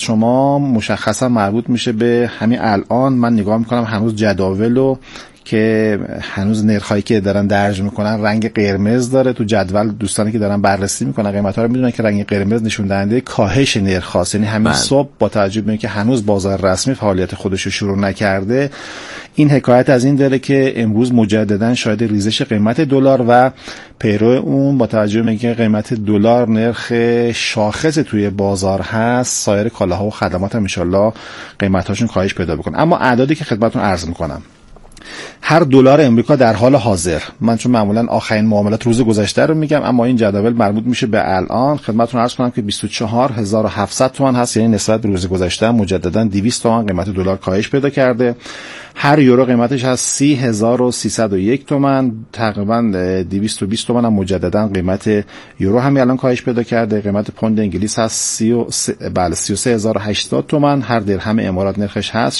شما مشخصا مربوط میشه به همین الان. من نگاه میکنم هنوز جداولو که هنوز نرخایی که دارن درج میکنن رنگ قرمز داره. تو جدول دوستانی که دارن بررسی میکنن قیمتا رو میدونن که رنگ قرمز نشون دهنده کاهش نرخاست. یعنی همین صبح با توجه به اینکه هنوز بازار رسمی فعالیت خودش رو شروع نکرده، این حکایت از این داره که امروز مجددا شاهد ریزش قیمت دلار و پیرو اون با توجه به اینکه قیمت دلار نرخ شاخص توی بازار هست، سایر کالاها و خدمات هم ان شاءالله قیمتاشون کاهش پیدا بکنه. اما اعدادی که خدمتتون عرض میکنم، هر دلار امریکا در حال حاضر، من چون معمولا آخرین معاملات روز گذشته رو میگم اما این جدول مربوط میشه به الان، خدمتتون عرض کنم که 24700 تومان هست. یعنی نسبت به روز گذشته مجددا 200 تومان قیمت دلار کاهش پیدا کرده. هر یورو قیمتش هست 30301 تومان، تقریبا 220 تومان هم مجددا قیمت یورو همین الان کاهش پیدا کرده. قیمت پوند انگلیس هست 33080 تومان. هر درهم امارات نرخش هست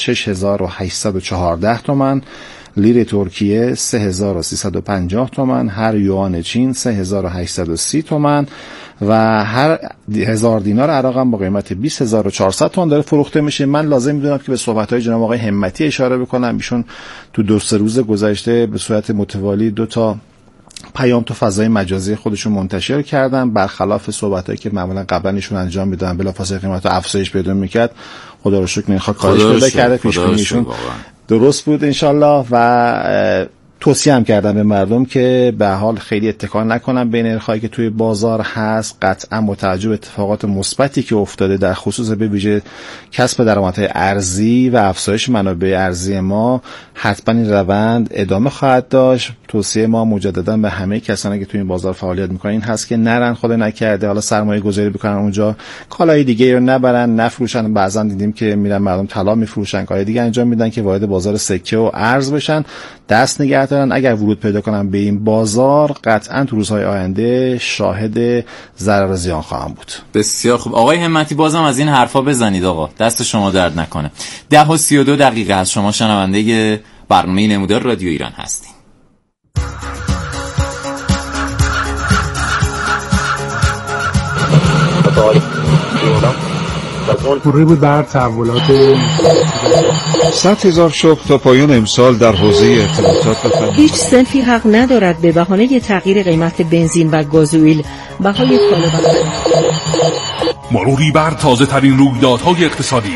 6814 تومان. لیر ترکیه 3350 تومان. هر یوان چین 3830 تومان و هر 1000 دینار عراق هم با قیمت 20400 تومان داره فروخته میشه. من لازم میدونم که به صحبت‌های جناب آقای همتی اشاره بکنم. ایشون تو 2-3 روز گذشته به صورت متوالی 2 تا پیام تو فضای مجازی خودشون منتشر کردن، برخلاف صحبتایی که معمولا قبلا ایشون انجام میدادن بلافاصله قیمت افزایش پیدا میکرد. خدا رو شکر نرخ کاهش پیدا کرده. پیش‌بینیشون درست بود انشالله و توصیه هم کردم به مردم که به حال خیلی اتکا نکنن به نرخایی که توی بازار هست. قطعا متوجه به اتفاقات مثبتی که افتاده در خصوص به ویژه کسب درآمدهای ارزی و افزایش منابع ارزی ما، حتما این روند ادامه خواهد داشت. توصیه ما مجددا به همه کسانی که توی این بازار فعالیت میکنن این هست که نرن، خدا نکرده حالا سرمایه گذاری بکنن اونجا، کالای دیگه رو نبرن نفروشن. بعضا دیدیم که میرن مردم طلا میفروشن، کارهای دیگه انجام میدن که وارد بازار سکه و ارز بشن. دست نگه دارن. اگر ورود پیدا کنن به این بازار قطعا تو روزهای آینده شاهد ضرر زیان خواهم بود. بسیار خوب آقای همتی، بازم از این حرفا بزنید آقا، دست شما درد نکنه. 10:32 از شما شنونده برنامه نمودار رادیو ایران هستین. پوری بود بر تحولات 100,000 شغل تا پایان امسال در حوزه ارتباطات بفرمایید. هیچ صنفی حق ندارد به بهانه تغییر قیمت بنزین و گازوئیل بهای کالا مروری بر تازه ترین رویدادهای اقتصادی.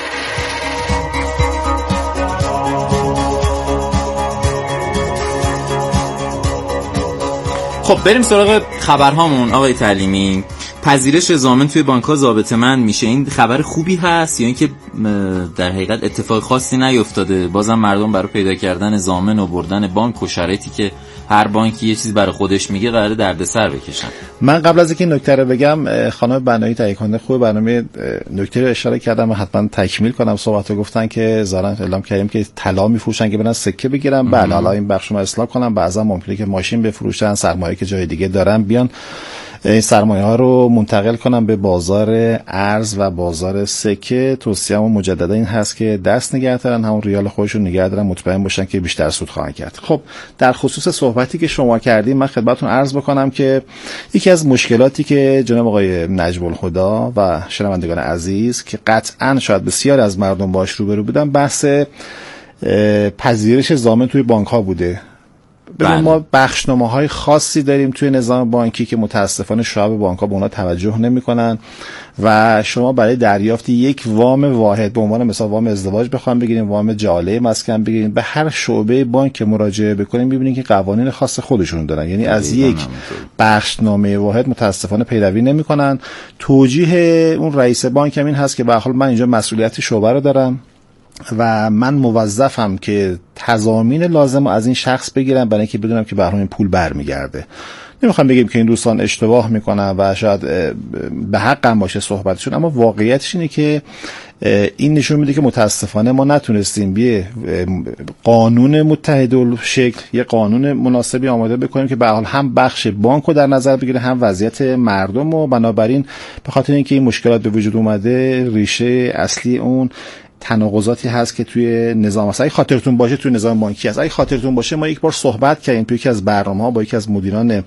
خب بریم سراغ خبرهامون. آقای تعلیمی، پذیرش ضامن توی بانک‌ها ضابطه‌مند میشه، این خبر خوبی هست یا اینکه در حقیقت اتفاق خاصی نیفتاده؟ بازم مردم برای پیدا کردن ضامن و بردن بانک و شرایطی که هر بانکی یه چیز برای خودش میگه قراره دردسر بکشن. من قبل از اینکه نکته رو بگم، خانم بنایی تهیه کننده خوب برنامه نکته رو اشاره کردم و حتما تکمیل کنم صحبتو. گفتن که ظاهرا اعلام کردیم که طلا میفروشن که برن سکه بگیرن. بله، حالا این بخش رو اصلاح کنم. بعضا ممکنه که ماشین بفروشن، سرمایه که جای دیگه دارن بیان این سرمایه ها رو منتقل کنم به بازار ارز و بازار سکه. توصیه‌ام مجددا این هست که دست نگه دارن، همون ریال خودشون نگه دارن، مطمئن باشن که بیشتر سود خواهند کرد. خب در خصوص صحبتی که شما کردیم من خدمتتون عرض بکنم که یکی از مشکلاتی که جناب آقای نجم الهدی و شنوندگان عزیز که قطعاً شاید بسیار از مردم باش روبرو بودن، بحث پذیرش ضامن توی بانک‌ها بوده. بله. ما بخشنامه‌های خاصی داریم توی نظام بانکی که متاسفانه شعب بانک‌ها به اونها توجه نمی‌کنن و شما برای دریافت یک وام واحد به عنوان مثلا وام ازدواج بخواید بگیریم، وام جعاله مسکن بگیریم، به هر شعبه بانک مراجعه بکنیم می‌بینید که قوانین خاص خودشون دارن. یعنی از یک بخشنامه واحد متاسفانه پیروی نمی‌کنن. توجیه اون رئیس بانک هم این هست که به هر حال من اینجا مسئولیت شعبه رو دارم و من موظفم که تضامین لازم از این شخص بگیرم برای اینکه بدونم که به هر حال این پول برمیگرده. نمیخوام بگیم که این دوستان اشتباه میکنن و شاید به حق هم باشه صحبتشون، اما واقعیتش اینه که این نشون میده که متاسفانه ما نتونستیم یه قانون متحدالشکل، یه قانون مناسبی آماده بکنیم که به هر حال هم بخش بانک رو در نظر بگیره هم وضعیت مردم، و بنابراین به خاطر اینکه این مشکلات به وجود اومده ریشه اصلی اون تناقضاتی هست که توی نظام هست. اگه خاطرتون باشه توی نظام بانکی هست، اگه خاطرتون باشه ما یک بار صحبت کردیم توی یکی از برنامه‌ها با یکی از مدیران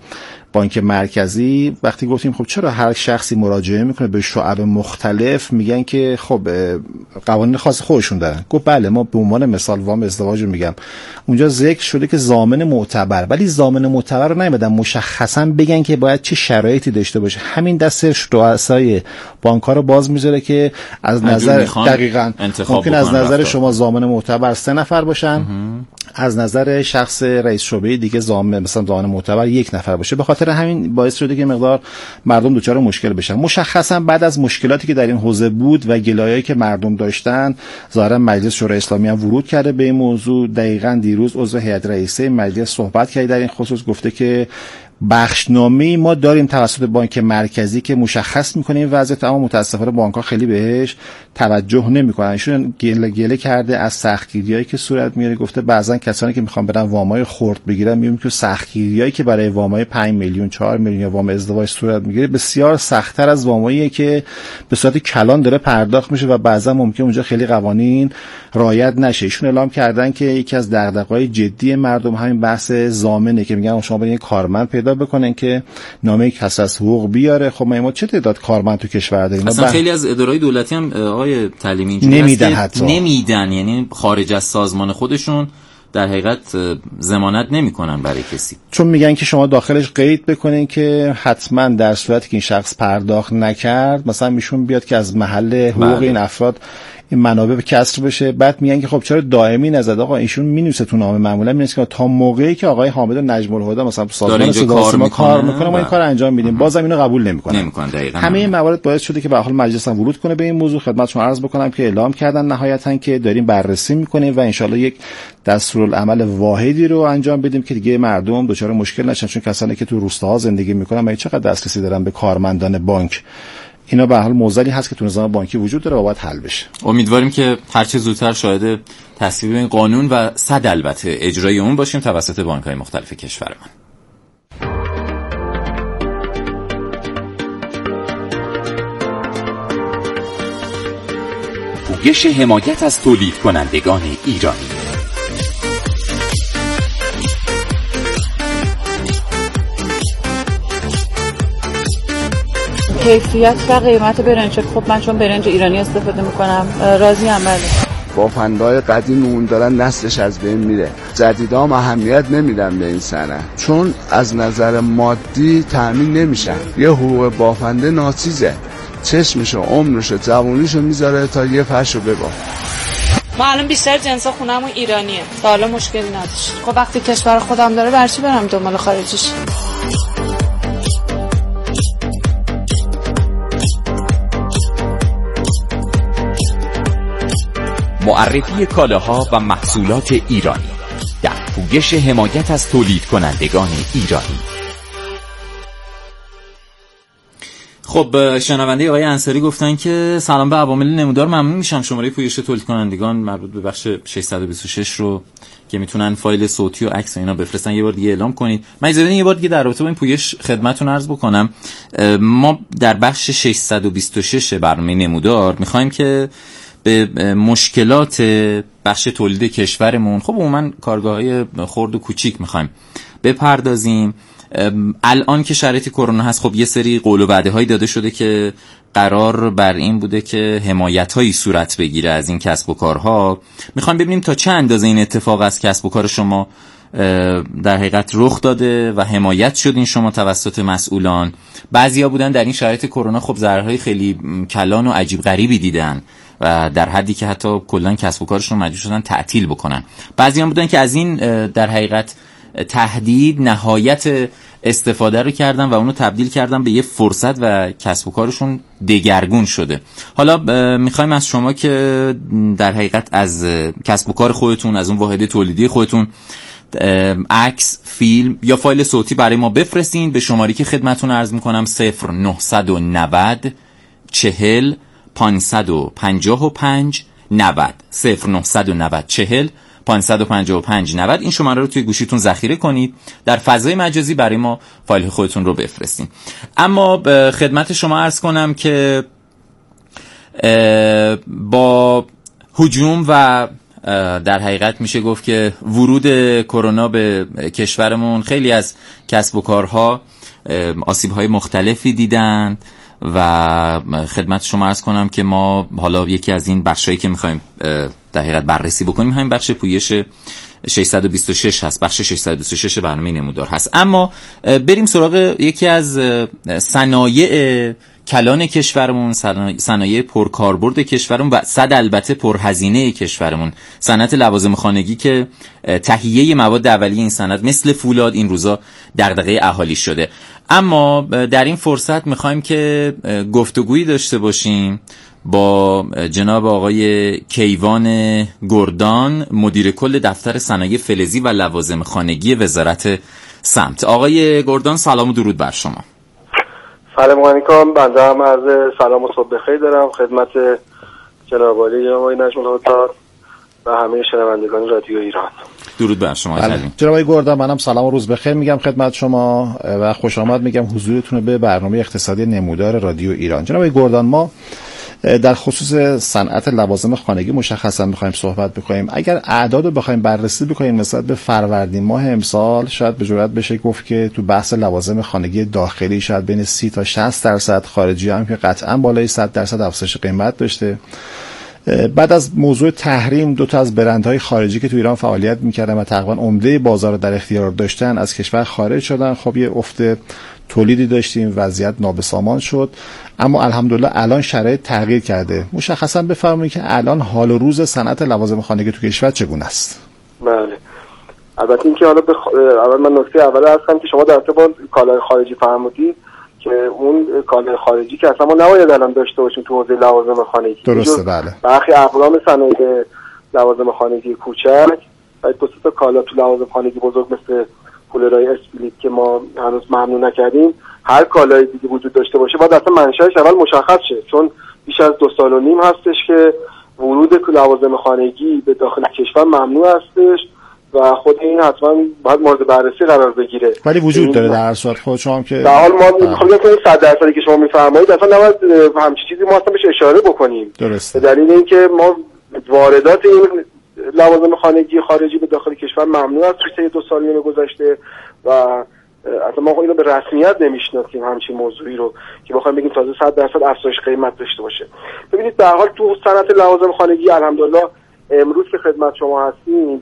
بانک مرکزی وقتی گفتیم خب چرا هر شخصی مراجعه میکنه به شعب مختلف، میگن که خب قوانین خاص خودشون دارن. گفت بله، ما به عنوان مثال وام ازدواج رو میگم، اونجا ذکر شده که ضامن معتبر، ولی ضامن معتبر رو نمیدن مشخصا بگن که باید چه شرایطی داشته باشه. همین دست رؤسای بانک‌ها رو باز میذاره که از نظر دقیقاً ممکن از نظر شما ضامن معتبر 3 نفر باشن، از نظر شخص رئیس شعبه دیگه ضامن مثلا ضامن معتبر 1 نفر باشه. به خاطر همین باعث شده که مقدار مردم دچار مشکل بشن. مشخصا بعد از مشکلاتی که در این حوزه بود و گلایه‌ای که مردم داشتن، ظاهرا مجلس شورای اسلامی هم ورود کرده به این موضوع. دقیقاً دیروز عضو هیئت رئیسه مجلس صحبت کرد در این خصوص، گفته که بخشنامه‌ای ما داریم توسط بانک مرکزی که مشخص می‌کنه این وضعیت، اما متأسفانه بانک‌ها خیلی بهش توجه نمی‌کنن. ایشون گله کرده از سختگیریایی که صورت میاره. گفته بعضن کسانی که می‌خوان برن وامای خرد بگیرن، می‌بینیم که سختگیریایی که برای وامای 5 میلیون 4 میلیون یا وام ازدواج صورت میگیره بسیار سخت‌تر از وامایی که به صورت کلان داره پرداخت میشه و بعضا ممکنه اونجا خیلی قوانین رعایت نشه. ایشون اعلام کردن که یکی از دغدغه‌های جدی مردم همین بحث ضامنه که میگن شما برید کارمند پیدا بکنن که نامه کسب از حقوق بیاره. خب ما چه تعداد کارمند تو کشور داریم؟ اصلا خیلی از ادارهای دولتی هم آقای تعلیمی نمیدن، یعنی خارج از سازمان خودشون در حقیقت ضمانت نمیکنن برای کسی، چون میگن که شما داخلش قید بکنین که حتما در صورتی که این شخص پرداخت نکرد مثلا میشون بیاد که از محل حقوق این افراد این منابع به کسر بشه. بعد میگن که خب چرا دائمی نزد؟ آقا ایشون مینویسه تو نامه، معمولا مینویسه که تا موقعی که آقای حامد نجم الهدی مثلا سازمان صدا کار میکنه ما این کار انجام میدیم، بازم اینو قبول نمیکنن. همه این موارد باعث شده که به حال مجلس هم ورود کنه به این موضوع. خدمتتون عرض بکنم که اعلام کردن نهایتا که داریم بررسی میکنیم و ان شاءالله یک دستورالعمل واحدی رو انجام بدیم که دیگه مردم دچار مشکل نشن، چون کسانی که تو روستاها زندگی میکنن ما چقدر دسترسی دارن به کارمندان بانک. اینا به حال موزلی هست که تو نظام بانکی وجود داره و باید حل بشه. امیدواریم که هر چه زودتر شاهد تصویب این قانون و صد البته اجرای اون باشیم توسط بانک‌های مختلف کشورمان. پویش حمایت از تولید کنندگان ایرانی. کیفیت و قیمت برنج، خب من چون برنج ایرانی استفاده میکنم راضی ام. بله، بافندهای قدیممون دارن نسلش از بین میره، جدیدا هم اهمیت نمیدن به این صنعت چون از نظر مادی تامین نمیشن. یه حقوق بافنده ناچیزه، چشمشو عمرشو جوونیشو میذاره تا یه فرشو ببافه. ما الان بیشتر جنسا خونمون ایرانیه، تا حالا مشکلی نداشت. خب وقتی کشور خودم داره برچی برم دنبال خارجیش؟ معرفی کالاها و محصولات ایرانی در پویش حمایت از تولید کنندگان ایرانی. خب شنونده آقای انصاری گفتن که سلام به عوامل نمودار، ممنون میشم شماره پویش تولید کنندگان مربوط به بخش 626 رو که میتونن فایل صوتی و عکس و اینا بفرستن یه بار دیگه اعلام کنید. من اجازه بدین یه بار دیگه در رابطه با این پویش خدمتتون عرض بکنم. ما در بخش 626 برنامه نمودار میخوایم که به مشکلات بخش تولید کشورمون، خب عموما کارگاه‌های خرد و کوچیک میخوایم بپردازیم. الان که شرایط کرونا هست خب یه سری قول و وعده هایی داده شده که قرار بر این بوده که حمایت هایی صورت بگیره از این کسب و کارها. میخوایم ببینیم تا چه اندازه این اتفاق از کسب و کار شما در حقیقت رخ داده و حمایت شدین شما توسط مسئولان. بعضیا بودن در این شرایط کرونا خب ضررهای خیلی کلان و عجیب غریبی دیدن و در حدی که حتی کلا کسب و کارشون مجبور شدن تعطیل بکنن. بعضیا بودن که از این در حقیقت تهدید نهایت استفاده رو کردن و اونو تبدیل کردن به یه فرصت و کسب و کارشون دگرگون شده. حالا میخوایم از شما که در حقیقت از کسب و کار خودتون، از اون واحد تولیدی خودتون عکس، فیلم یا فایل صوتی برای ما بفرستین به شماری که خدمتتون عرض میکنم 0990 40 555 90 0990 40 555 90. این شماره رو توی گوشیتون ذخیره کنید، در فضای مجازی برای ما فایل خودتون رو بفرستین. اما خدمت شما عرض کنم که با هجوم و در حقیقت میشه گفت که ورود کرونا به کشورمون خیلی از کسب و کارها آسیب‌های مختلفی دیدند و خدمت شما عرض کنم که ما حالا یکی از این بخشایی که می‌خوایم در حقیقت بررسی بکنیم همین بخش پویش 626 هست، بخش 626 برنامه نمودار هست. اما بریم سراغ یکی از صنایع کلان کشورمون، صنایع پرکاربرد کشورمون و البته پرهزینه کشورمون، صنعت لوازم خانگی که تهیه مواد اولیه این صنعت مثل فولاد این روزا دغدغه اهالی شده. اما در این فرصت میخوایم که گفتگویی داشته باشیم با جناب آقای کیوان گردان، مدیر کل دفتر صنایع فلزی و لوازم خانگی وزارت سمت. آقای گردان سلام و درود بر شما. سلام علیکم. بنده هم عرض سلام و صبح بخیر دارم خدمت جناب عالی جناب آقای نجم الهدی و همه شنوندگان رادیو ایران. درود بر شما. جناب آقای گردان منم سلام و روز بخیر میگم خدمت شما و خوش آمد میگم حضورتون به برنامه اقتصادی نمودار رادیو ایران. جناب آقای گردان ما در خصوص صنعت لوازم خانگی مشخصا می‌خوایم صحبت بکنیم. اگر اعداد رو بخوایم بررسی بکنیم نسبت به فروردین ماه امسال شاید به جرئت بشه گفت که تو بحث لوازم خانگی داخلی شاید بین 30 تا 60%، خارجی هم که قطعا بالای 100% افزایش قیمت داشته. بعد از موضوع تحریم دو تا از برندهای خارجی که تو ایران فعالیت می‌کردن و تقریبا عمده بازار در اختیار داشتن از کشور خارج شدن. خب یه افت تولیدی داشتیم، وضعیت نابسامان شد، اما الحمدلله الان شرایط تغییر کرده. مشخصا بفرمایید که الان حال و روز صنعت لوازم خانگی تو کشور چگونه است؟ بله، البته اینکه حالا اول من نکته اول هستم که شما در ارتباط کالای خارجی فرمودید که اون کالای خارجی که اصلا ما نباید الان داشته باشیم تو حوزه لوازم خانگی. درسته بله. برخی اقلام صنایع لوازم خانگی کوچک و دو تا کالا تو لوازم خانگی بزرگ مثل کولرهای اسپلیت که ما هنوز ممنوع نکردیم، هر کالای دیگه وجود داشته باشه باید اصلا منشأش اول مشخص شه، چون بیش از 2.5 سال هستش که ورود لوازم خانگی به داخل کشور ممنوع هستش و خود این حتما باید مورد بررسی قرار بگیره. ولی وجود داره در هر صورت. خود شما که در حال ما می‌خوایم که 100% که شما می‌فرمایید اصلا نباید همچین چیزی ما اصلا بهش اشاره بکنیم. درسته. به دلیل اینکه ما واردات این لوازم خانگی خارجی به داخل کشور ممنوع است توی 2 سال گذشته و اصلا ما اینو به رسمیت نمیشناسیم همچین موضوعی رو که بخوایم بگیم تازه 100% افزایش قیمت داشته باشه. ببینید در حال تو صنعت لوازم خانگی الحمدلله امروز که خدمت شما هستیم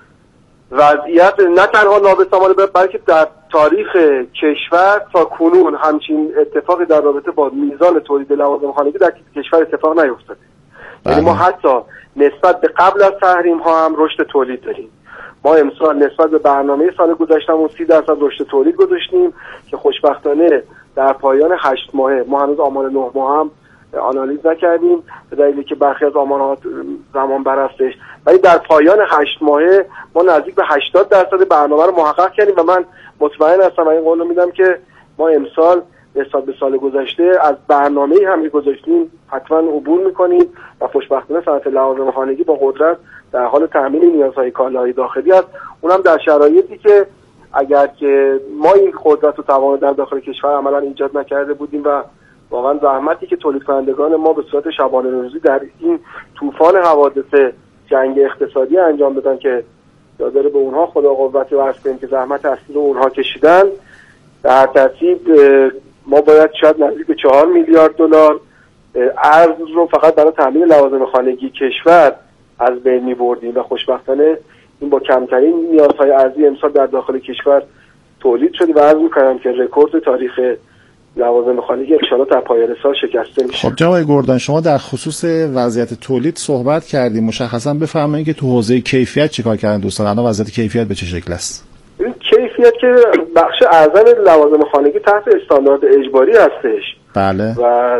وضعیت نه تنها نابسامانه بلکه در تاریخ کشور تا کنون همچین اتفاقی در رابطه با میزان تولید لوازم خانگی در کشور اتفاق نیفتاده. یعنی ما حتی نسبت به قبل از تحریم ها هم رشد تولید داریم. ما امسال نسبت به برنامه سال گذشتهمون 30% رشد تولید گذاشتیم که خوشبختانه در پایان 8 ماهه ما هنوز آمار 9 ماه هم آنالیز نکردیم به دلیلی که برخی از آمارها زمان بر هستش، ولی در پایان 8 ماهه ما نزدیک به 80% برنامه رو محقق کردیم و من مطمئن هستم و این قول رو میدم که ما امسال نسبت به سال گذشته از برنامه‌ای هم که گذاشتیم حتما عبور می‌کنیم و خوشبختانه صنعت لوازم خانگی با قدرت در حال تامین نیازهای کالای داخلی است، اونم در شرایطی که اگر که ما این قدرت و توان در داخل کشور عملاً ایجاد نکرده بودیم و واقعا زحمتی که تولید کنندگان ما به صورت شبانه روزی در این طوفان حوادث جنگ اقتصادی انجام دادن که داره به اونها خدا قوت و عرض کنیم که زحمت اصلی رو اونها کشیدن، در ترتیب ما باید شاید نزدیک به 4 میلیارد دلار ارز رو فقط برای تامین لوازم خانگی کشور از بین می‌بردیم و خوشبختانه این با کمترین نیازهای ارزی امسال در داخل کشور تولید شده و عرض می‌کنم که رکورد تاریخ لوازم خانگی ان شاءالله در پایان سال شکسته میشه. خب جناب گردان شما در خصوص وضعیت تولید صحبت کردیم، مشخصا بفرمایید که تو حوزه کیفیت چیکار کردن دوستان؟ الان وضعیت کیفیت به چه شکل است؟ این کیفیت که بخش اعظم لوازم خانگی تحت استاندارد اجباری هستش. بله. و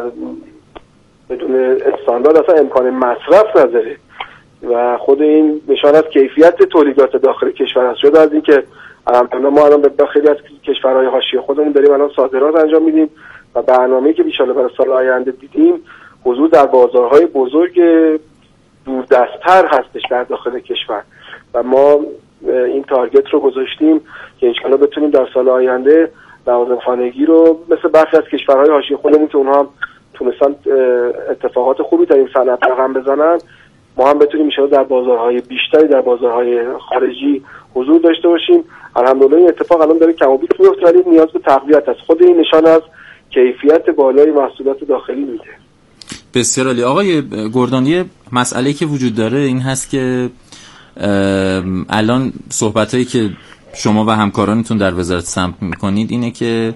بدون استاندارد اصلا امکان مصرف نداره و خود این نشان از کیفیت تولیدات داخل کشور است. جدا از اینکه الان ما الان به خیلی از کشورهای حاشیه خودمون داریم الان صادرات انجام میدیم و برنامه‌ای که ان برای سال آینده دیدیم حضور در بازارهای بزرگ دوردست‌تر هستش در داخل کشور و ما این تارگت رو گذاشتیم که ان شاءالله بتونیم در سال آینده لوازم خانگی رو مثل برخی از کشورهای حاشیه خودمون که اونها هم تونستن اتفاقات خوبی در این صنعت رقم بزنن، ما هم بتونیم ان شاءالله در بازارهای بیشتری در بازارهای خارجی حضور داشته باشیم. الحمدلله این اتفاق الان داره کم و بیش میفته، ولی نیاز به تقویت است. خود این نشان از کیفیت بالای محصولات داخلی میده. بسیار عالی. آقای گردان، یه مسئله که وجود داره این هست که الان صحبتایی که شما و همکارانتون در وزارت سمت میکنید اینه که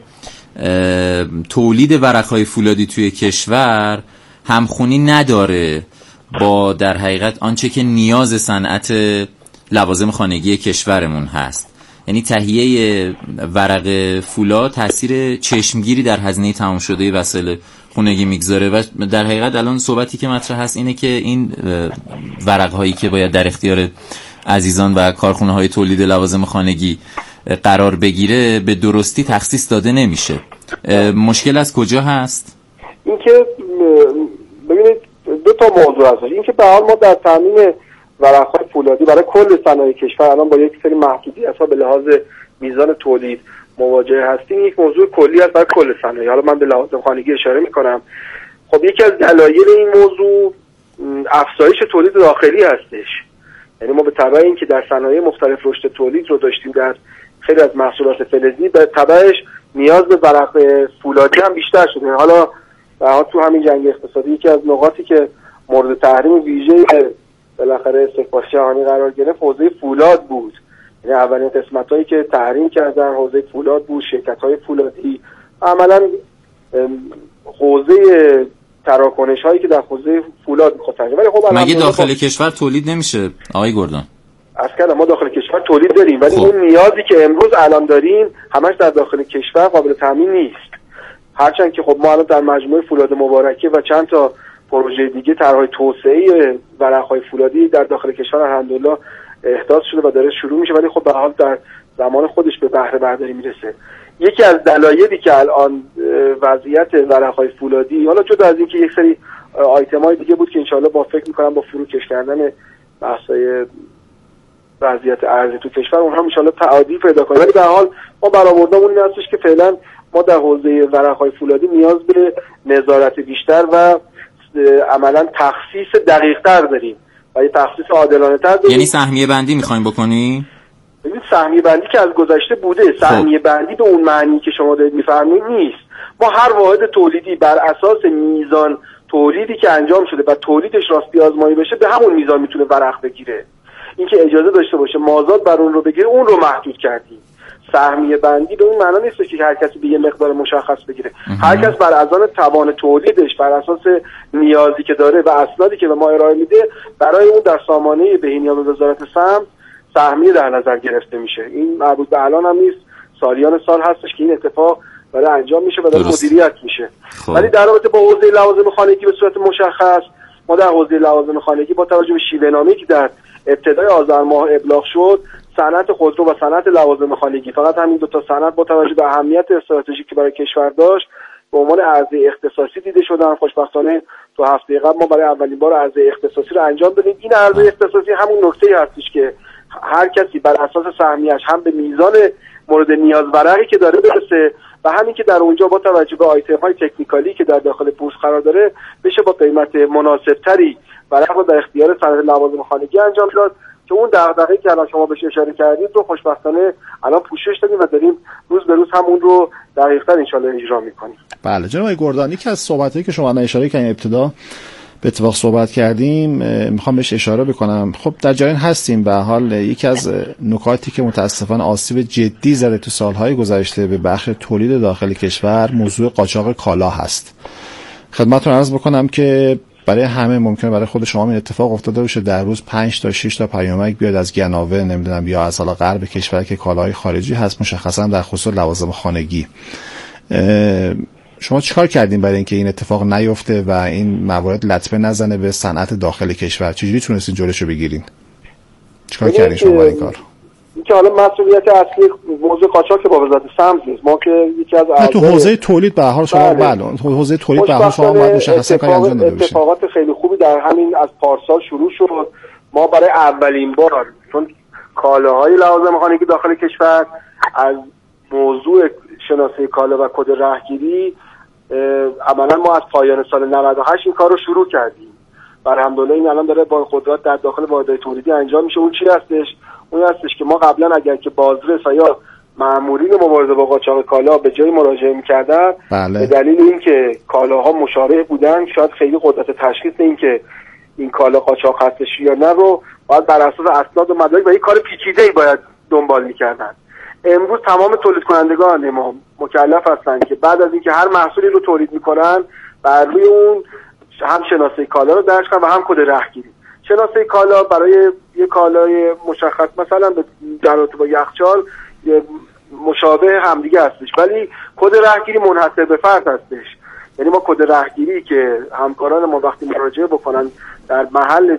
تولید ورقهای فولادی توی کشور همخونی نداره با در حقیقت آنچه که نیاز صنعت لوازم خانگی کشورمون هست. یعنی تهیه ورق فولاد تاثیر چشمگیری در هزینه تمام شده وسایل خانگی میگذاره و در حقیقت الان صحبتی که مطرح هست اینه که این ورق‌هایی که باید در اختیار عزیزان و کارخانه‌های تولید لوازم خانگی قرار بگیره به درستی تخصیص داده نمیشه. مشکل از کجا هست؟ این که ببینید دو تا موضوع هست. این که به حال ما در تامین ورق‌های فولادی برای کل صنایع کشور الان با یک سری محدودیت‌ها به لحاظ میزان تولید مواجه هستیم. یک موضوع کلی است برای کل صنایع. حالا من به لوازم خانگی اشاره می‌کنم. خب یکی از دلایل این موضوع افزایش تولید داخلی هستش. یعنی ما به تبع این که در صنایع مختلف رشد تولید رو داشتیم در خیلی از محصولات فلزی، به تبعش نیاز به ورق فولادی هم بیشتر شده. حالا تو همین جنگ اقتصادی یکی از نقاطی که مورد تحریم ویژه بالاخره استکبار جهانی قرار گرفت حوزه فولاد بود. یعنی اولین قسمتایی که تحریم کردن حوزه فولاد بود. شرکت‌های فولادی عملاً حوزه تراکنش هایی که در حوزه فولاد می‌خواستن. ولی خب مگه داخل کشور تولید نمیشه آقای گردان؟ اصلا ما داخل کشور تولید داریم، ولی اون نیازی که امروز الان داریم همش در داخل کشور قابل تامین نیست. هرچند که خب ما الان در مجموعه فولاد مبارکه و چند تا پروژه دیگه طرح‌های توسعه ورق‌های فولادی در داخل کشور الحمدلله احداث شده و داره شروع میشه، ولی خب به حال در زمان خودش به بهره برداری میرسه. یکی از دلایلی که الان وضعیت ورق‌های فولادی، حالا جدا از اینکه یک سری آیتم‌های دیگه بود که انشالله با فکر می‌کنم با فروکش کردن بحث‌های وضعیت ارزی تو کشور اونها انشالله تعادل پیدا کنه، ولی به حال ما برآوردمون این هستش که فعلا ما در حوزه ورق‌های فولادی نیاز به نظارت بیشتر و عملاً تخصیص دقیق‌تر داریم و یه تخصیص عادلانه‌تر داریم. یعنی سهمیه بندی می‌خوایم بکنی؟ ببین سهمیه بندی که از گذشته بوده، سهمیه بندی به اون معنی که شما دارید می‌فرمایید نیست. ما هر واحد تولیدی بر اساس میزان تولیدی که انجام شده و تولیدش راستی آزمایی بشه به همون میزان میتونه ورق بگیره. اینکه اجازه داشته باشه مازاد بر اون رو بگیره اون رو محدود کردیم. سهمیه بندی به اون معنا نیست که هر کسی به یه مقدار مشخص بگیره. هر کس بر اساس توان تولیدش، بر اساس نیازی که داره و اسنادی که به ما ارائه میده برای اون در سامانه بهینیان وزارت سهمیه در نظر گرفته میشه. این مربوط به الان هم نیست، سالیان سال هستش که این اتفاق داره انجام میشه و داره مدیریت میشه. ولی در رابطه با حوزه لوازم خانگی به صورت مشخص ما در حوزه لوازم خانگی با توجه به شیوه‌نامه‌ای که در ابتدای آذر ماه ابلاغ شد، صنعت خودرو و صنعت لوازم خانگی، فقط همین دو تا صنعت با توجه به اهمیت استراتژیکی که برای کشور داشت به عنوان عرضه اختصاصی دیده شدن. خوشبختانه تو هفته قبل ما برای اولین بار عرضه اختصاصی رو انجام دادیم. این عرضه اختصاصی همون نکته‌ای هستش که هر کسی بر اساس سهمیه‌اش هم به میزان مورد نیاز ورقی که داره برسه و همین که در اونجا با توجه به آیتم‌های تکنیکالی که در داخل بورس قرار داره بشه با قیمت مناسب‌تری ورق رو در اختیار صنعت لوازم خانگی انجام داد که اون دغدغه‌ای که الان شما بهش اشاره کردید رو خوشبختانه الان پوشش دادیم و داریم روز به روز همون رو دقیق‌تر انشالله اجرا می‌کنیم. بله جناب گردانی که از صحبتایی که شما اشاره کردین ابتدا به اتفاق صحبت کردیم میخوام بهش اشاره بکنم. خب در جریان هستیم به حال یکی از نکاتی که متاسفانه آسیب جدی زده تو سالهای گذشته به بخش تولید داخل کشور موضوع قاچاق کالا هست. خدمتتون عرض بکنم که برای همه ممکنه برای خود شما این اتفاق افتاده باشه در روز 5 تا 6 تا پیامک بیاد از گناوه نمیدونم یا از حالا غرب کشور که کالاهای خارجی هست مشخصا در خصوص لوازم خانگی. شما چیکار کردین برای اینکه این اتفاق نیفته و این موارد لطمه نزنه به صنعت داخل کشور؟ چجوری تونستین جلوشو بگیرین؟ چیکار کردین شما برای این کار؟ اینکه حالا مسئولیت اصلی موضوع قاچاق که با وزارت سمت نیست. ما که یکی از تو حوزه تولید به هر حال شما حوزه تولید به هر حال شما باید مشخصا کاری انجام داده بشه. اتفاقات خیلی خوبی در همین از پارسال شروع شد. ما برای اولین بار چون کالاهای لوازم خانگی داخل کشور از موضوع شناسه کالا و کد رهگیری عملا ما از پایان سال 98 این کار رو شروع کردیم و الحمدلله این الان داره با قدرت در داخل واحدهای تولیدی انجام میشه. اون چی هستش؟ اون هستش که ما قبلا اگر که بازرس یا مامورین مبارزه با قاچاق کالا به جای مراجعه می‌کردن به دلیل اینکه کالاها مشابه بودن، شاید خیلی قدرت تشخیص این که این کالا قاچاق هستش یا نه رو باید بر اساس اسناد و مدارک و یک کار پیچیده‌ای باید دنبال می‌کردن. امروز تمام تولید کنندگان ما مکلف هستن که بعد از اینکه هر محصولی رو تولید می‌کنن بر روی اون هم شناسه کالا رو درج کنن و هم کد رهگیری. شناسه کالا برای یک کالای مشخص مثلا در رابطه با یخچال مشابه همدیگه هستش، ولی کد رهگیری منحصر به فرد هستش. یعنی ما کد رهگیری که همکاران ما وقتی مراجعه بکنن در محل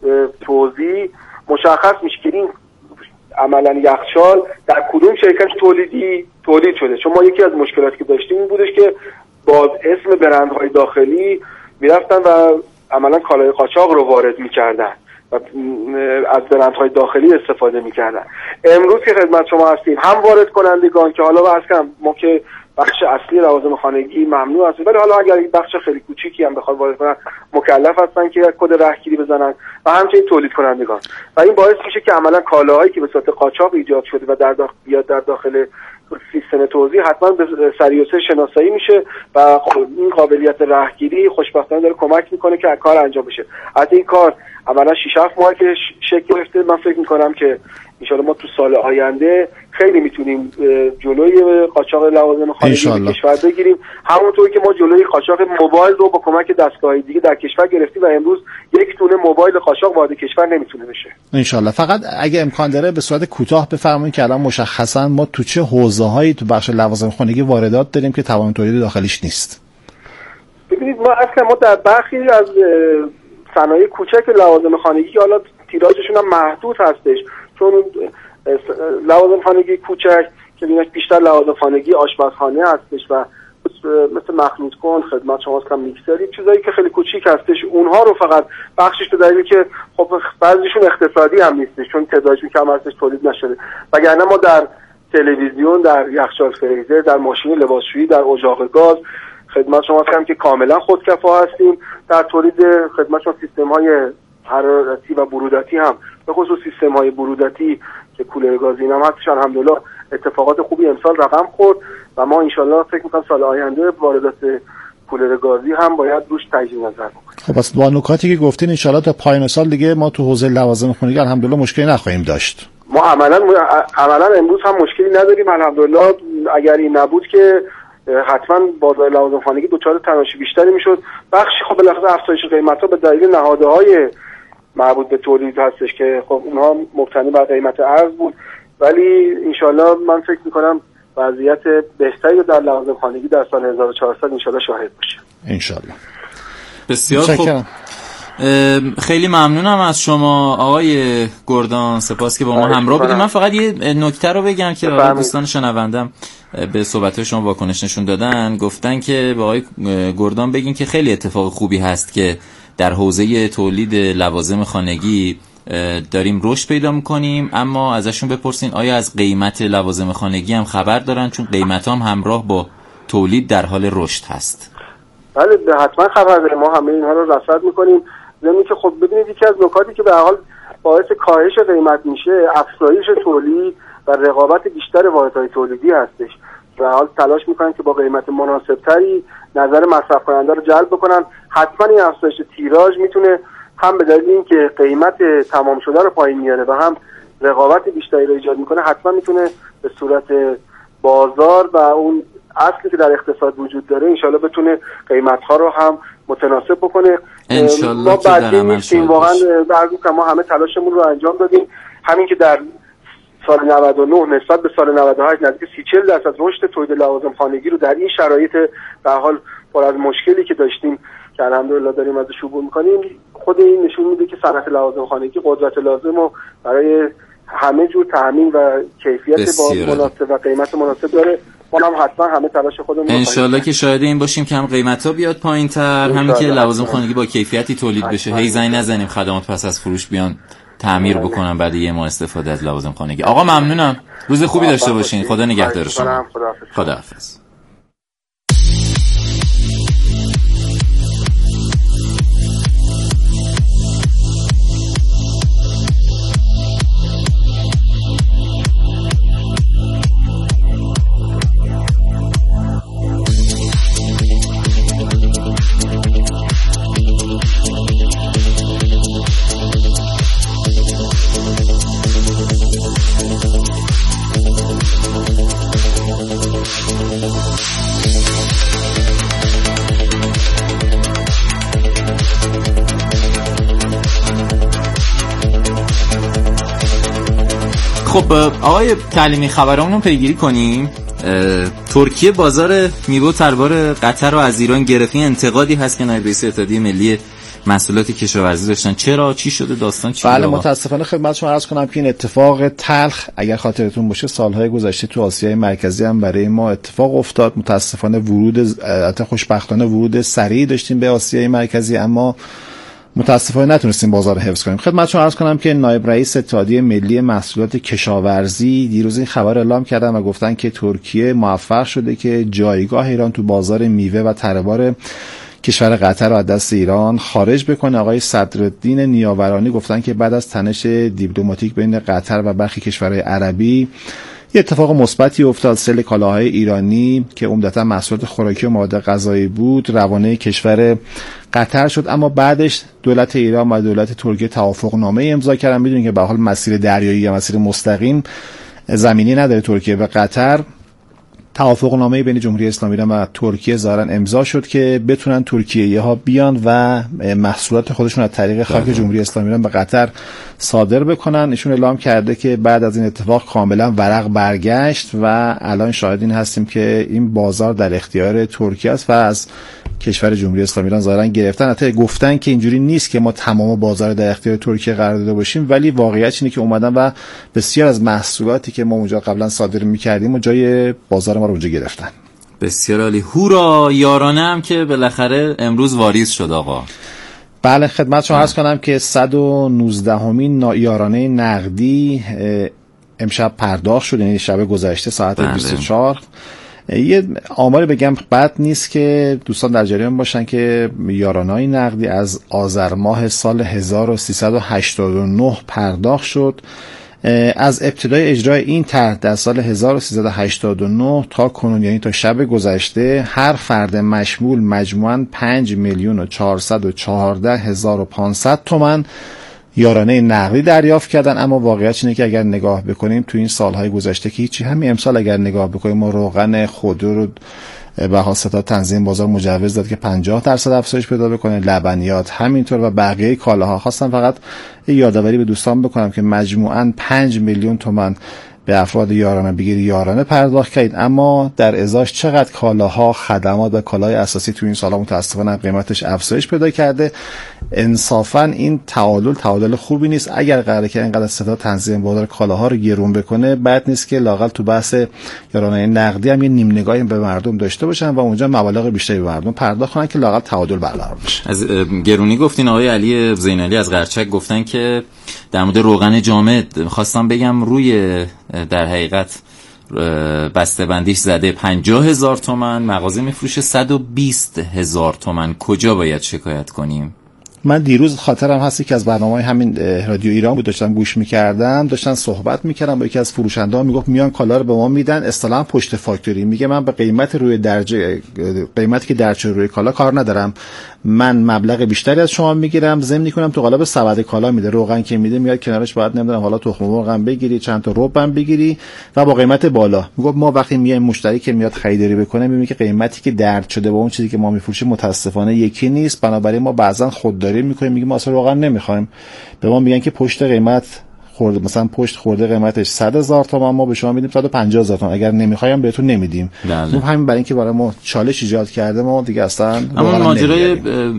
توزیع مشخص میشه که این عملا یخچال در کدوم شرکت تولید شده. چون ما یکی از مشکلاتی که داشتیم این بودش که با اسم برندهای داخلی میرفتن و عملا کالای قاچاق رو وارد میکردن و از برندهای داخلی استفاده میکردن. امروز که خدمت شما هستیم هم وارد کنندگان که حالا بحث کنم ما که بخش اصلی لوازم خانگی ممنوع هست، ولی حالا اگر بخش خیلی کوچیکی هم بخواد وارد کنن مکلف هستن که کد رهگیری بزنن و همچنین تولید کنندگان و این باعث میشه که عملا کالاهایی که به صورت قاچاق ایجاد شده و در داخل سیستم توزیع حتما به سریع‌وسر شناسایی میشه و این قابلیت رهگیری خوشبختانه داره کمک میکنه که کار انجام بشه. حتی این کار اولا 6-7 ماه که شکل گرفته، من فکر میکنم که ان شاءالله ما تو سال آینده خیلی میتونیم جلوی قاچاق لوازم خانگی کشور بگیریم، همونطوری که ما جلوی قاچاق موبایل رو با کمک دستگاه‌های دیگه در کشور گرفتیم و امروز یک دونه موبایل قاچاق وارد کشور نمیتونه بشه. ان شاءالله. فقط اگه امکان داره به صورت کوتاه بفرمایید که الان مشخصا ما تو چه حوزه‌هایی تو بخش لوازم خانگی واردات داریم که توان تولید داخلیش نیست؟ ببینید ما در برخی از صنایع کوچک لوازم خانگی که حالا تیراژشون هم محدود هستش، چون لوازم خانگی کوچک که بیشتر لوازم خانگی آشپزخانه هستش و مثل مخلوط کن خدمت شما هستم میکسری چیزایی که خیلی کوچیک هستش، اونها رو فقط بخشش به دلیلی که خب بعضیشون اقتصادی هم نیستش چون تعدادشون کم هستش تولید نشده، وگرنه ما در تلویزیون، در یخچال فریزر، در ماشین لباسشویی، در اجاق گاز خدمت شما هستم که کاملا خودکفا هستیم. در تولید خدمت شما سیستم‌های حرارتی و برودتی هم به خصوص سیستم‌های برودتی که کولر گازی اینا هم هستش الحمدلله اتفاقات خوبی امسال رقم خورد و ما انشالله فکر می‌کنم سال آینده واردات کولر گازی هم باید روش تجدید نظر بکنیم. خب پس با نکاتی که گفتین انشالله تا پایان سال دیگه ما تو حوزه لوازم خانگی الحمدلله مشکلی نخواهیم داشت. ما عملاً امروز هم مشکلی نداریم الحمدلله. اگر این نبود که حتما بازار لوازم خانگی دچار تنش بیشتری میشد. بخشی خب بالاخره افزایش قیمت‌ها به دلیل نهادهای مربوط به تولید هستش که خب اونها مبتنی بر قیمت ارز بود، ولی انشالله من فکر میکنم وضعیت بهتری در لوازم خانگی در سال 1400 انشالله شاهد باشه. انشالله. بسیار خوب. خیلی ممنونم از شما آقای گردان، سپاس که با ما همراه بودید. من فقط یه نکته رو بگم که دوستان شنوندم به صحبت‌های شما واکنش نشون دادن، گفتن که با آقای گردان بگین که خیلی اتفاق خوبی هست که در حوزه تولید لوازم خانگی داریم رشد پیدا می‌کنیم، اما ازشون بپرسین آیا از قیمت لوازم خانگی هم خبر دارن، چون قیمت هم همراه با تولید در حال رشد هست. بله حتما خبر داریم، ما همه اینها رو رصد می‌کنیم. زمین که خب ببینید یکی از نکاتی که به هر حال باعث کاهش قیمت میشه افزایش تولید و رقابت بیشتر واحدهای تولیدی هستش. به هر حال تلاش میکنن که با قیمت مناسبتری نظر مصرف کننده رو جلب بکنن. حتما این افزایش تیراژ میتونه هم به دلیل اینکه قیمت تمام شده رو پایین میاره و هم رقابت بیشتری رو ایجاد میکنه، حتما میتونه به صورت بازار و اون اصلی که در اقتصاد وجود داره انشالله بتونه قیمت‌ها رو هم متناسب بکنه. ما بعدی نیستیم واقعا ما همه تلاشمون رو انجام دادیم. همین که در سال 99 نسبت به سال 98 نزدیک 30-40% رشد تولید لوازم خانگی رو در این شرایط به حال پر از مشکلی که داشتیم که الحمدلله داریم ازش عبور می‌کنیم، خود این نشون میده که صنعت لوازم خانگی قدرت لازم رو برای همه جور تامین و کیفیت با مناسب و قیمت مناسب داره. ما هم حتما همه تلاش خودمون ان شاءالله که شاهد این باشیم که هم قیمت‌ها بیاد پایین‌تر، همین که لوازم خانگی با کیفیتی تولید بشه. هی زنگ نزنیم خدمات پس از فروش بیان تعمیر بکنن بعد یه ماه استفاده از لوازم خانگی. آقا ممنونم، روز خوبی داشته باشین. خدا نگهدار شما. خداحافظ. خب آقای تعلیمی خبرامون رو پیگیری کنیم. ترکیه بازار میوه و تربار قطر رو از ایران گرفت. انتقادی هست که نایب رئیس اتحادیه ملی محصولات کشاورزی داشتن. چرا؟ چی شده؟ داستان چی؟ بله متاسفانه خدمت شما عرض کنم که این اتفاق تلخ اگر خاطرتون باشه سالهای گذشته تو آسیای مرکزی هم برای ما اتفاق افتاد. متاسفانه خوشبختانه ورود سریع داشتیم به آسیای مرکزی، اما متاسفانه نتونستیم بازار رو حفظ کنیم. خدمتتون عرض کنم که نایب رئیس اتحادیه ملی محصولات کشاورزی دیروز این خبر اعلام کردن و گفتن که ترکیه موفق شده که جایگاه ایران تو بازار میوه و تربار کشور قطر رو از دست ایران خارج بکنه. آقای صدرالدین نیاورانی گفتن که بعد از تنش دیپلماتیک بین قطر و برخی کشورهای عربی یه اتفاق مثبتی افتاد. سیل کالاهای ایرانی که عمدتاً محصولات خوراکی و مواد غذایی بود روانه کشور قطر شد، اما بعدش دولت ایران و دولت ترکیه توافقنامه امضا کردن. میدونید که به حال مسیر دریایی یا مسیر مستقیم زمینی نداره ترکیه و قطر. توافقنامه بین جمهوری اسلامی ایران و ترکیه ظاهرا امضا شد که بتونن ترکیه‌ها بیان و محصولات خودشون از طریق خاک جمهوری اسلامی ایران به قطر صادر بکنن. ایشون اعلام کرده که بعد از این اتفاق کاملا ورق برگشت و الان شاهد این هستیم که این بازار در اختیار ترکیه است و از کشور جمهوری اسلامی ایران ظاهرا گرفتن. البته گفتن که اینجوری نیست که ما تمام بازار در اختیار ترکیه قرار داده باشیم، ولی واقعیت اینه که اومدن و بسیار از محصولاتی که ما اونجا قبلا صادر می‌کردیم و جای بازار ما رو اونجا گرفتن. بسیار عالی. هورا یارانه هم که بالاخره امروز واریز شد آقا. بله خدمت شما عرض کنم که 119مین یارانه نقدی امشب پرداخت شد، یعنی شب گذشته ساعت 24. یه آماری بگم بد نیست که دوستان در جریان باشن که یارانه‌های نقدی از آذر ماه سال 1389 پرداخت شد. از ابتدای اجرای این طرح در سال 1389 تا کنون، یعنی تا شب گذشته، هر فرد مشمول مجموعاً 5,414,500 تومان یارانه نقدی دریافت کردن. اما واقعیت اینه که اگر نگاه بکنیم تو این سالهای گذشته که هیچی، همین امسال اگر نگاه بکنیم ما روغن خودرو رو بهاستا تنظیم بازار مجوز داد که 50% افزایش پیدا بکنه، لبنیات همینطور و بقیه کالاها. خواستم فقط یادآوری به دوستان بکنم که مجموعاً 5 میلیون تومان به افراد یارانه بگیری یارانه پرداخت کردید، اما در ازاش چقدر کالاها، خدمات و کالای اساسی تو این سالا متاسفانه قیمتش افزایش پیدا کرده. انصافا این تعادل خوبی نیست. اگر قراره که اینقدر صدا تنظیم بازار کالاها رو گرون بکنه، بد نیست که لااقل تو بحث یارانه نقدی هم یه نیم نگاهی به مردم داشته باشن و اونجا مبالغ بیشتری به مردم پرداخت کنن که لااقل تعادل برقرار بشه. از گرونی گفتین آقای علی زینالی از قرچک گفتن که در مورد روغن جامد خواستم بگم روی در حقیقت بسته‌بندیش زده 50,000 تومان، مغازه میفروشه 120,000 تومان. کجا باید شکایت کنیم؟ من دیروز خاطرم هستی که از برنامه‌های همین رادیو ایران بود، داشتم گوش می‌کردم، داشتن صحبت می‌کردن با یکی از فروشنده‌ها، میگفت میان کالا رو به ما میدن اصطلاحاً پشت فاکتوری. میگه من به قیمت روی درجه، قیمتی که درجه روی کالا کار ندارم، من مبلغ بیشتری از شما میگیرم، ضمن کنم تو قالب سبد کالا میده، روغن که میده میاد کنارش باید نمیدونم حالا تخم مرغ هم بگیری، چند تا رب هم بگیری و با قیمت بالا. میگفت ما وقتی میایم مشتری که میاد خریداری بکنه میبینیم که قیمتی که درج شده با اون چیزی که ما میفروشیم متاسفانه یکی نیست. بنابراین ما بعضن خودداری میکنیم، میگیم ما اصلا روغن نمیخوایم، به ما میگن که پشت قیمت خورده، مثلا پشت خورده قیمتش 100,000 تومان، ما به شما میدیم 150,000 تومان، اگر نمیخوایم بهتون نمیدیم. همین برای اینکه برای ما چالش ایجاد کرده ما دیگه اصلا. اما ماجرای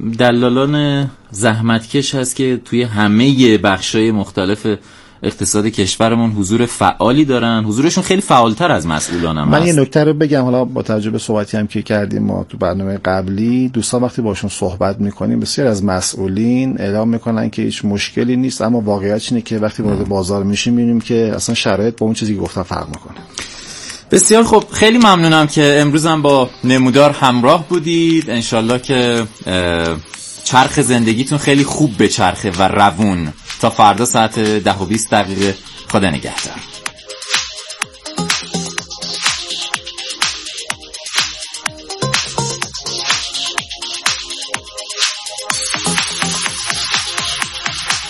دلالان زحمتکش هست که توی همه بخشای مختلف اقتصاد کشورمون حضور فعالی دارن، حضورشون خیلی فعالتر از مسئولان هم من هست. یه نکته رو بگم، حالا با توجه به صحبتی هم که کردیم ما تو برنامه قبلی، دوستان وقتی باشون صحبت میکنیم بسیار از مسئولین اعلام میکنن که هیچ مشکلی نیست، اما واقعیت اینه که وقتی وارد بازار میشیم میبینیم که اصلا شرایط با اون چیزی که گفتم فرق میکنه. بسیار خوب، خیلی ممنونم که امروز هم با نمودار همراه بودید. انشالله که چرخ زندگیتون خیلی خوب بچرخه و روون. تا فردا ساعت 10:20 خدا نگهدار.